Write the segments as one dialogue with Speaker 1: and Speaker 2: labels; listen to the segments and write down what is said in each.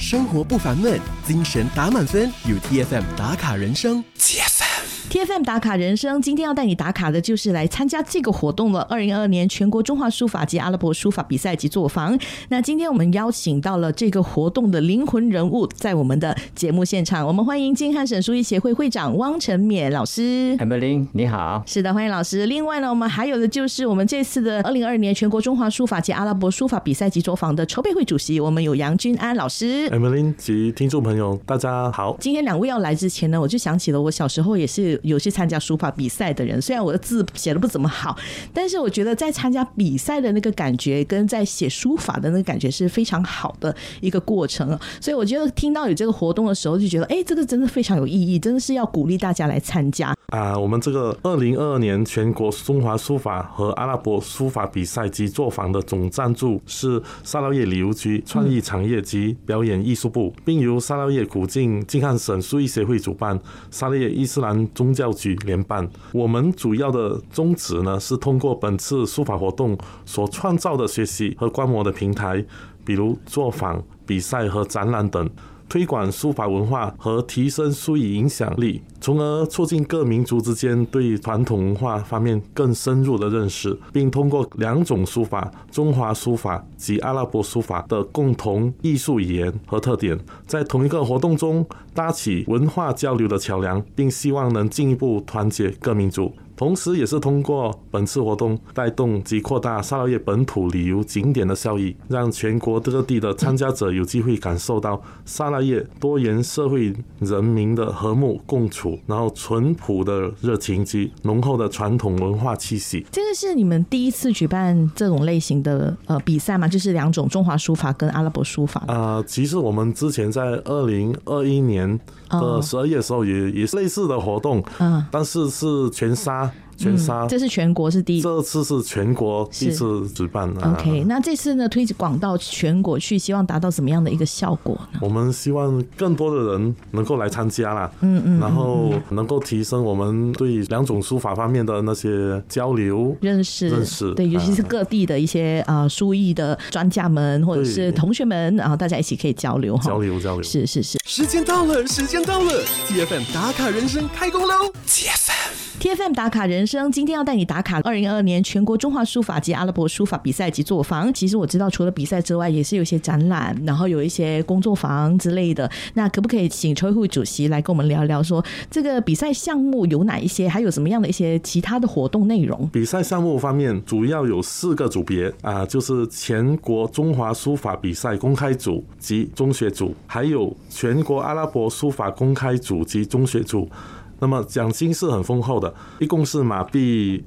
Speaker 1: 生活不烦闷，精神打满分，有 TFM 打卡人生。TFM 打卡人生，今天要带你打卡的就是来参加这个活动了2022年全国中华书法及阿拉伯书法比赛及作坊。那今天我们邀请到了这个活动的灵魂人物，在我们的节目现场，我们欢迎京汉省书艺协会会长汪承勉老师。
Speaker 2: Emily 你好。
Speaker 1: 是的，欢迎老师。另外呢，我们还有的就是我们这次的2022年全国中华书法及阿拉伯书法比赛及作坊的筹备会主席，我们有杨君安老师。
Speaker 3: Emily 及听众朋友大家好。
Speaker 1: 今天两位要来之前呢，我就想起了我小时候也是有去参加书法比赛的人，虽然我的字写得不怎么好，但是我觉得在参加比赛的那个感觉跟在写书法的那个感觉是非常好的一个过程，所以我觉得听到有这个活动的时候就觉得这个真的非常有意义，真的是要鼓励大家来参加
Speaker 3: 我们这个2022年全国中华书法和阿拉伯书法比赛及作坊的总赞助是沙捞越旅游局创意产业及表演艺术部，并由沙捞越古晋京汉省书艺协会主办，沙捞越伊斯兰宗教局联办。我们主要的宗旨呢，是通过本次书法活动所创造的学习和观摩的平台，比如作坊、比赛和展览等，推广书法文化和提升书艺影响力，从而促进各民族之间对传统文化方面更深入的认识，并通过两种书法，中华书法及阿拉伯书法的共同艺术语言和特点，在同一个活动中搭起文化交流的桥梁，并希望能进一步团结各民族。同时也是通过本次活动带动及扩大沙捞越本土旅游景点的效益，让全国各地的参加者有机会感受到沙捞越多元社会人民的和睦共处，然后淳朴的热情及浓厚的传统文化气息。
Speaker 1: 这个是你们第一次举办这种类型的比赛吗？就是两种中华书法跟阿拉伯书法
Speaker 3: 其实我们之前在2021年的12月的时候也是类似的活动，但是是全沙，
Speaker 1: 这是全国是第一，
Speaker 3: 这次是全国第一次举办。
Speaker 1: OK， 那这次呢推广到全国去，希望达到什么样的一个效果呢？我
Speaker 3: 们希望更多的人能够来参加啦，然后能够提升我们对两种书法方面的那些交流认识，
Speaker 1: 对，尤其是各地的一些书艺的专家们或者是同学们，然后大家一起可以交流。是。 时间到了 TFM 打卡人生开工喽。TFM 打卡人生，今天要带你打卡2022年全国中华书法及阿拉伯书法比赛及作坊。其实我知道除了比赛之外也是有一些展览，然后有一些工作坊之类的，那可不可以请筹备会主席来跟我们聊聊说这个比赛项目有哪一些，还有什么样的一些其他的活动内容？
Speaker 3: 比赛项目方面主要有4个组别就是全国中华书法比赛公开组及中学组，还有全国阿拉伯书法公开组及中学组。那么奖金是很丰厚的，一共是马币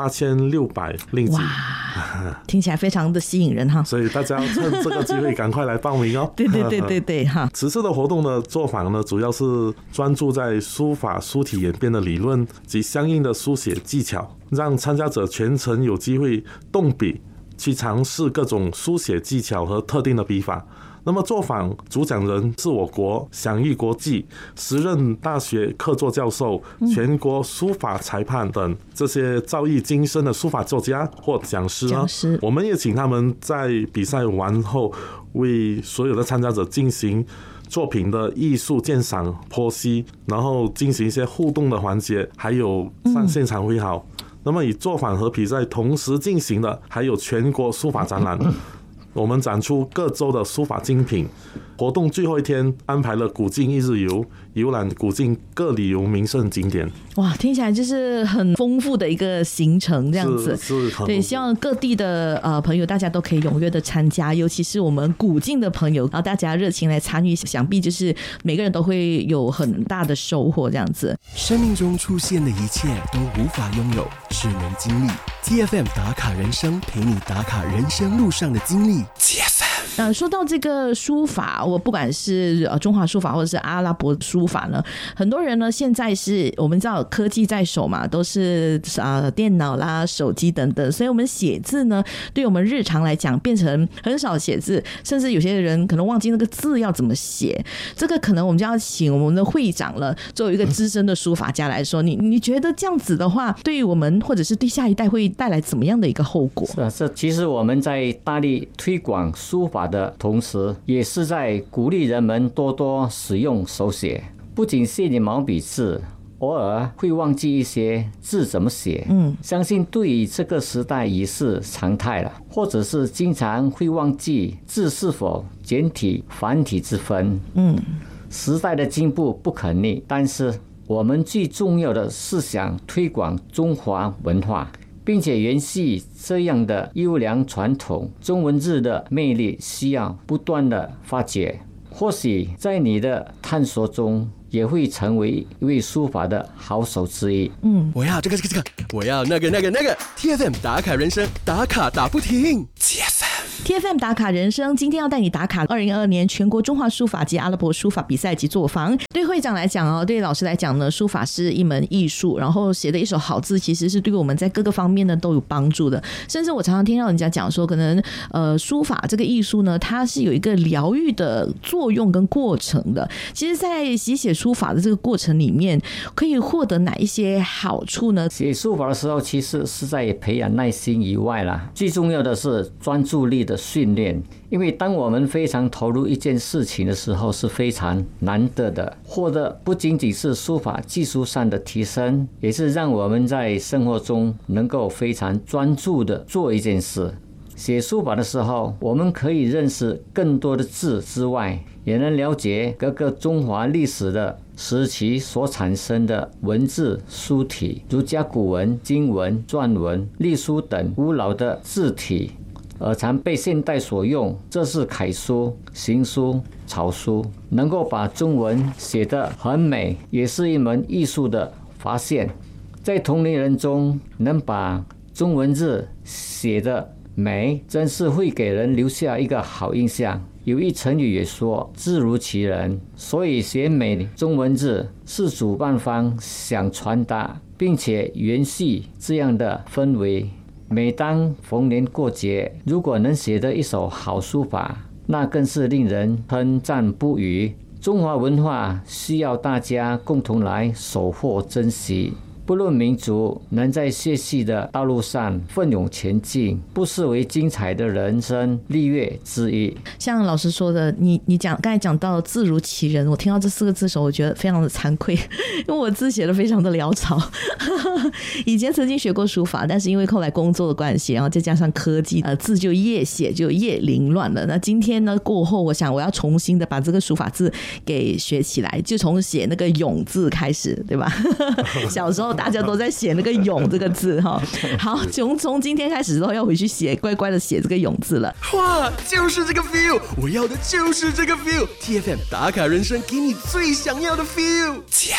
Speaker 3: 58,600令吉。
Speaker 1: 哇，听起来非常的吸引人哈！
Speaker 3: 所以大家趁这个机会赶快来报名哦。
Speaker 1: 对哈。
Speaker 3: 此次的活动的作坊呢，主要是专注在书法书体演变的理论及相应的书写技巧，让参加者全程有机会动笔去尝试各种书写技巧和特定的笔法。那么作坊主讲人是我国享誉国际时任大学客座教授、全国书法裁判等这些造诣精深的书法作家或讲师呢，我们也请他们在比赛完后为所有的参加者进行作品的艺术鉴赏剖析，然后进行一些互动的环节，还有上现场会好。那么以作坊和比赛同时进行的还有全国书法展览，我们展出各州的书法精品。活动最后一天安排了古晋一日游，游览古晋各旅游名胜景点。
Speaker 1: 哇，听起来就是很丰富的一个行程这样子。对，希望各地的朋友大家都可以踊跃的参加，尤其是我们古晋的朋友，然后大家热情来参与，想必就是每个人都会有很大的收获这样子。
Speaker 4: 生命中出现的一切都无法拥有，只能经历。TFM 打卡人生，陪你打卡人生路上的经历。
Speaker 1: 说到这个书法，我不管是中华书法或者是阿拉伯书法呢，很多人呢现在是我们知道科技在手嘛，都是电脑啦、手机等等，所以我们写字呢，对我们日常来讲变成很少写字，甚至有些人可能忘记那个字要怎么写。这个可能我们就要请我们的会长了，作为一个资深的书法家来说，你觉得这样子的话，对于我们或者是对下一代会带来怎么样的一个后果？
Speaker 2: 是，其实我们在大力推广书法的同时，也是在鼓励人们多多使用手写。不仅写你毛笔字，偶尔会忘记一些字怎么写，相信对于这个时代已是常态了。或者是经常会忘记字是否简体繁体之分。时代的进步不可逆，但是我们最重要的是想推广中华文化，并且延续这样的优良传统。中文字的魅力需要不断的发掘，或许在你的探索中也会成为一位书法的好手之一。
Speaker 4: 我要这个，我要那个。TFM 打卡人生，打卡打不停。
Speaker 1: TFM 打卡人生，今天要带你打卡2022年全国中华书法及阿拉伯书法比赛及作坊。对会长来讲对老师来讲呢，书法是一门艺术，然后写的一手好字其实是对我们在各个方面呢都有帮助的。甚至我常常听到人家讲说，可能书法这个艺术呢，它是有一个疗愈的作用跟过程的。其实在写书法的这个过程里面，可以获得哪一些好处呢？
Speaker 2: 写书法的时候其实是在培养耐心以外啦，最重要的是专注力的训练。因为当我们非常投入一件事情的时候，是非常难得的，获得不仅仅是书法技术上的提升，也是让我们在生活中能够非常专注的做一件事。写书法的时候，我们可以认识更多的字之外，也能了解各个中华历史的时期所产生的文字书体，如甲骨文、金文、篆文、隶书等古老的字体，而常被现代所用。这是楷书、行书、草书，能够把中文写得很美，也是一门艺术的发现。在同龄人中能把中文字写得美，真是会给人留下一个好印象。有一成语也说字如其人，所以写美中文字是主办方想传达并且延续这样的氛围。每当逢年过节，如果能写得一手好书法，那更是令人称赞不已。中华文化需要大家共同来守护珍惜，不论民族，能在学习的道路上奋勇前进，不失为精彩的人生历练之一。
Speaker 1: 像老师说的，你刚才讲到字如其人，我听到这4个字的时候，我觉得非常的惭愧，因为我字写的非常的潦草。以前曾经学过书法，但是因为后来工作的关系，然后再加上科技，字就越写就越凌乱了。那今天呢过后，我想我要重新的把这个书法字给学起来，就从写那个永字开始，对吧？小时候大家都在写那个永这个字哈。好，从今天开始之后要回去写，乖乖的写这个永字了。
Speaker 4: 哇，就是这个 feel， 我要的就是这个 feel。TFM 打卡人生，给你最想要的 feel。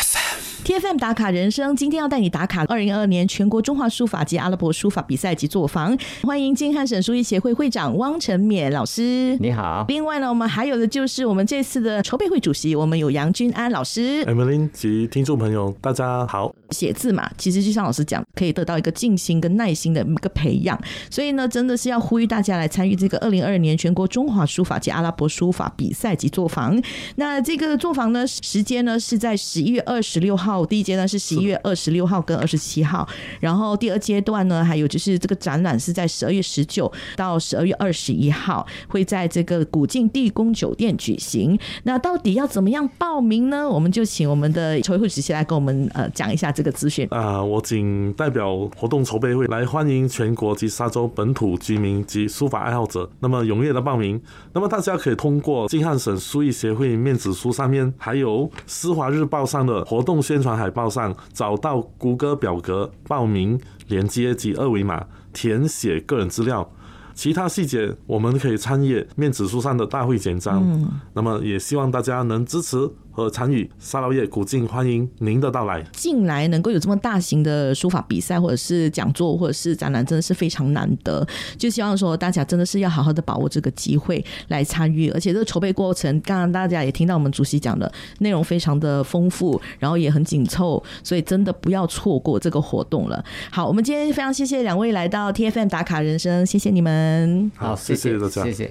Speaker 1: TFM 打卡人生，今天要带你打卡2022年全国中华书法及阿拉伯书法比赛及作坊。欢迎京汉省书艺协会会长汪承勉老师。
Speaker 2: 你好。
Speaker 1: 另外呢，我们还有的就是我们这次的筹备会主席，我们有杨君安老师。
Speaker 3: Emily 及听众朋友大家好。
Speaker 1: 写字嘛，其实就像老师讲，可以得到一个静心跟耐心的一个培养，所以呢真的是要呼吁大家来参与这个2022年全国中华书法及阿拉伯书法比赛及作坊。那这个作坊呢时间呢是在11月26号，第一阶段是11月26号跟27号，然后第二阶段呢还有就是这个展览是在12月19到12月21号，会在这个古晋帝宫酒店举行。那到底要怎么样报名呢？我们就请我们的筹备会主席来跟我们讲一下这个资讯。
Speaker 3: 我仅代表活动筹备会来欢迎全国及沙州本土居民及书法爱好者，那么踊跃的报名。那么大家可以通过京汉省书艺协会面子书上面，还有施华日报上的活动宣传海报上找到谷歌表格报名连接及2维码，填写个人资料。其他细节我们可以参阅面子书上的大会简章。那么也希望大家能支持和参与沙捞越古晋，欢迎您的到来。
Speaker 1: 近来能够有这么大型的书法比赛或者是讲座或者是展览，真的是非常难得，就希望说大家真的是要好好的把握这个机会来参与。而且这个筹备过程刚刚大家也听到我们主席讲的内容非常的丰富，然后也很紧凑，所以真的不要错过这个活动了。好，我们今天非常谢谢2位来到 TFM 打卡人生，谢谢你们。
Speaker 3: 好，谢谢大家，
Speaker 2: 谢谢。